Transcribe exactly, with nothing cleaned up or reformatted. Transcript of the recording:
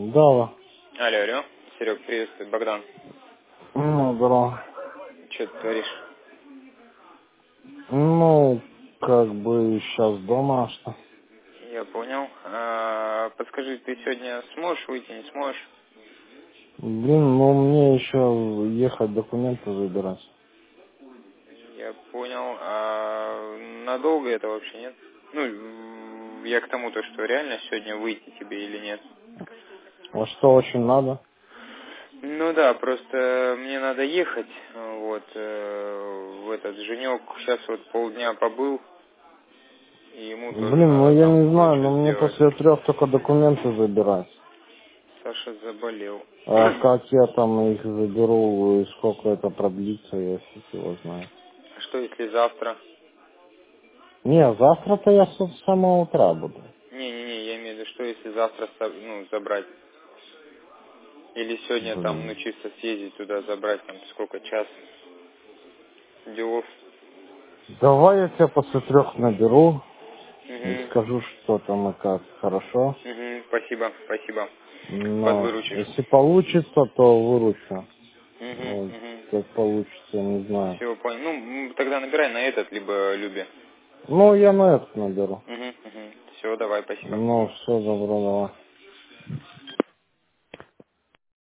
Да. Алло, алло. Серег, приветствую, Богдан. Ну, здорово. Что ты творишь? Ну, как бы сейчас дома, а что? Я понял. А, подскажи, ты сегодня сможешь выйти, не сможешь? Блин, ну мне еще ехать документы забирать. Я понял. А надолго это вообще нет? Ну, я к тому, то, что реально сегодня выйти тебе или нет. А что очень надо? Ну да, просто мне надо ехать, вот, э, в этот Женек сейчас вот полдня побыл, и ему тоже Блин, ну надо я там не знаю, кое-что но мне сделать. после трех только документы забирать. Саша заболел. А как я там их заберу, и сколько это продлится, я фиг его знаю. А что если завтра? Не, завтра-то я с с самого утра буду. Не-не-не, я имею в виду, что если завтра со- ну, забрать? Или сегодня там, ну, Блин. чисто съездить туда, забрать, там, сколько, час делов? Давай я тебя после трех наберу и Угу. скажу, что там и как. Хорошо? Угу, спасибо, спасибо. Но Подвыручишь. если получится, то выручу. Угу, Ну, угу. как получится, не знаю. Все, понял. Ну, м, тогда набирай на этот, либо Любе. Ну, я на это наберу. Угу, угу. Все, давай, спасибо. Ну, все, добро, давай.